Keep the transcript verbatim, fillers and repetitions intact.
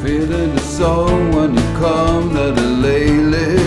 feeling the song when you come to the lady.